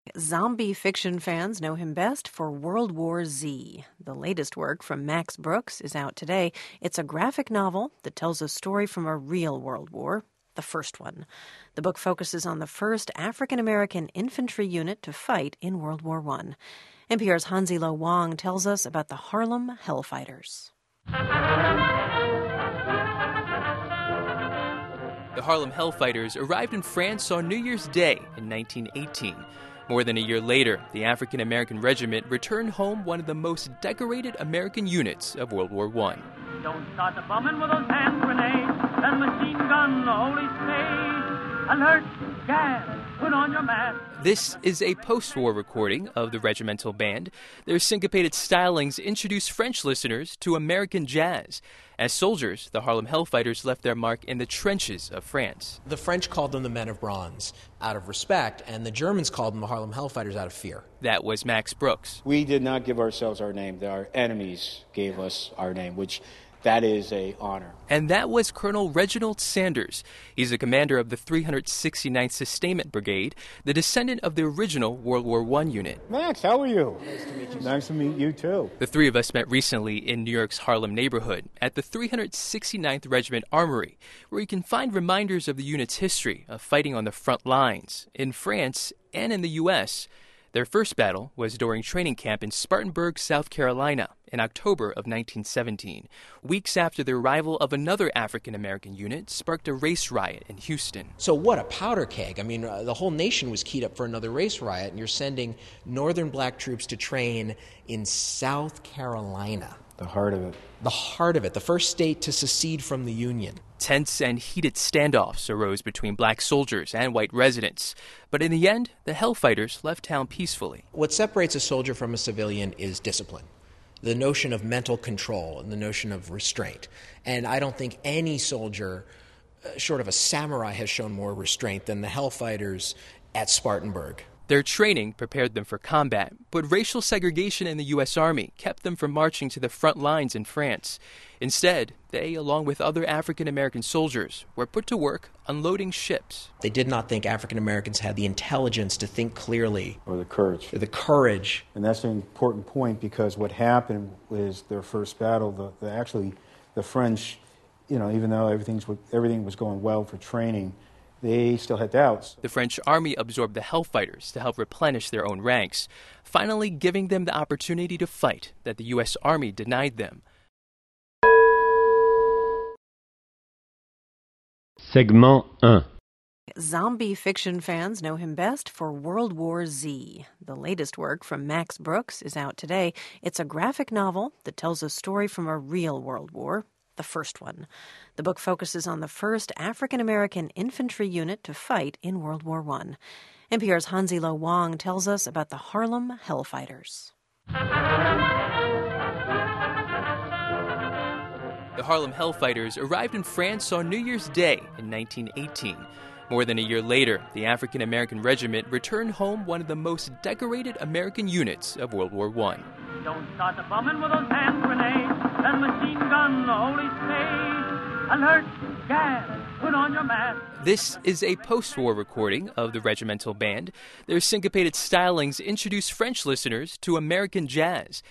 Zombie fiction fans know him best for World War Z. The latest work from Max Brooks is out today. It's a graphic novel that tells a story from a real World War, the first one. The book focuses on the first African-American infantry unit to fight in World War I. NPR's Hansi-Lo Wang tells us about the Harlem Hellfighters. The Harlem Hellfighters arrived in France on New Year's Day in 1918. More than a year later, the African-American regiment returned home one of the most decorated American units of World War I. Don't start the bombing with those hand grenades and machine gun, holy stage. Alert, gas, put on your mask. This is a post-war recording of the regimental band. Their syncopated stylings introduce French listeners to American jazz. As soldiers, the Harlem Hellfighters left their mark in the trenches of France. The French called them the Men of Bronze out of respect, and the Germans called them the Harlem Hellfighters out of fear. That was Max Brooks. We did not give ourselves our name. Our enemies gave us our name, which that is an honor. And that was Colonel Reginald Sanders. He's the commander of the 369th Sustainment Brigade, the descendant of the original World War I unit. Max, how are you? Nice to meet you. Nice to meet you, too. The three of us met recently in New York's Harlem neighborhood at the 369th Regiment Armory, where you can find reminders of the unit's history of fighting on the front lines in France and in the U.S. Their first battle was during training camp in Spartanburg, South Carolina, in October of 1917. Weeks after the arrival of another African-American unit sparked a race riot in Houston. So what a powder keg. I mean, the whole nation was keyed up for another race riot, and you're sending northern black troops to train in South Carolina. The heart of it. The heart of it, the first state to secede from the Union. Tense and heated standoffs arose between black soldiers and white residents. But in the end, the Hellfighters left town peacefully. What separates a soldier from a civilian is discipline, the notion of mental control and the notion of restraint. And I don't think any soldier, short of a samurai, has shown more restraint than the Hellfighters at Spartanburg. Their training prepared them for combat, but racial segregation in the U.S. Army kept them from marching to the front lines in France. Instead, they, along with other African-American soldiers, were put to work unloading ships. They did not think African Americans had the intelligence to think clearly. Or the courage. The courage. And that's an important point, because what happened was their first battle, the French, even though everything was going well for training, they still had doubts. The French army absorbed the Hellfighters to help replenish their own ranks, finally giving them the opportunity to fight that the U.S. Army denied them. Segment 1. Zombie fiction fans know him best for World War Z. The latest work from Max Brooks is out today. It's a graphic novel that tells a story from a real World War, the first one. The book focuses on the first African-American infantry unit to fight in World War I. NPR's Hansi-Lo Wang tells us about the Harlem Hellfighters. The Harlem Hellfighters arrived in France on New Year's Day in 1918. More than a year later, the African-American regiment returned home one of the most decorated American units of World War I. Don't start the bombing with those hand grenades and machine gun, holy stage. Alert, gas, put on your mask. This is a post-war recording of the regimental band. Their syncopated stylings introduce French listeners to American jazz.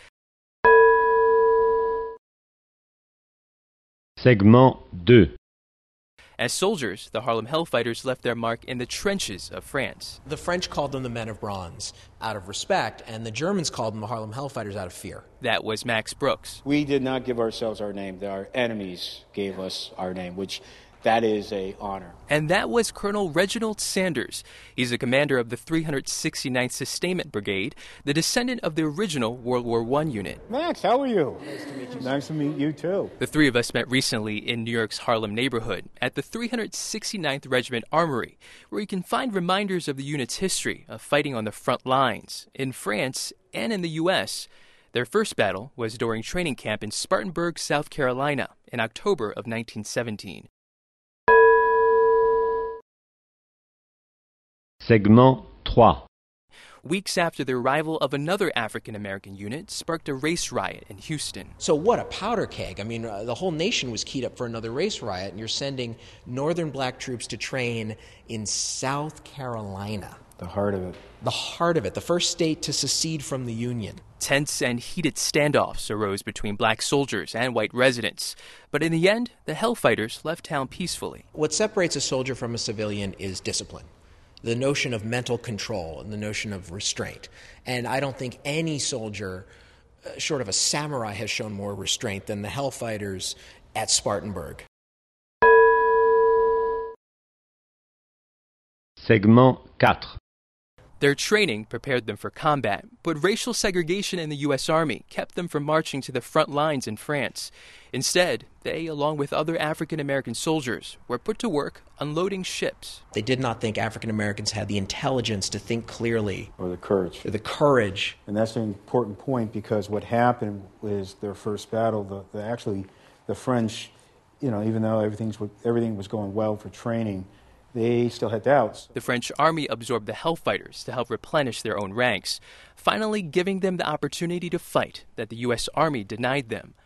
Segment 2. As soldiers, the Harlem Hellfighters left their mark in the trenches of France. The French called them the Men of Bronze out of respect, and the Germans called them the Harlem Hellfighters out of fear. That was Max Brooks. We did not give ourselves our name. Our enemies gave us our name, which that is an honor. And that was Colonel Reginald Sanders. He's the commander of the 369th Sustainment Brigade, the descendant of the original World War I unit. Max, how are you? Nice to meet you. Nice to meet you, too. The three of us met recently in New York's Harlem neighborhood at the 369th Regiment Armory, where you can find reminders of the unit's history of fighting on the front lines in France and in the U.S. Their first battle was during training camp in Spartanburg, South Carolina, in October of 1917. Segment 3. Weeks after the arrival of another African-American unit sparked a race riot in Houston. So what a powder keg. I mean, the whole nation was keyed up for another race riot, and you're sending northern black troops to train in South Carolina. The heart of it. The heart of it, the first state to secede from the Union. Tense and heated standoffs arose between black soldiers and white residents. But in the end, the Hellfighters left town peacefully. What separates a soldier from a civilian is discipline. The notion of mental control and the notion of restraint. And I don't think any soldier, short of a samurai, has shown more restraint than the Hellfighters at Spartanburg. Segment 4. Their training prepared them for combat, but racial segregation in the U.S. Army kept them from marching to the front lines in France. Instead, they, along with other African-American soldiers, were put to work unloading ships. They did not think African Americans had the intelligence to think clearly. Or the courage. Or the courage. And that's an important point, because what happened was their first battle, the French, even though everything was going well for training, they still had doubts. The French army absorbed the Hellfighters to help replenish their own ranks, finally giving them the opportunity to fight that the U.S. Army denied them.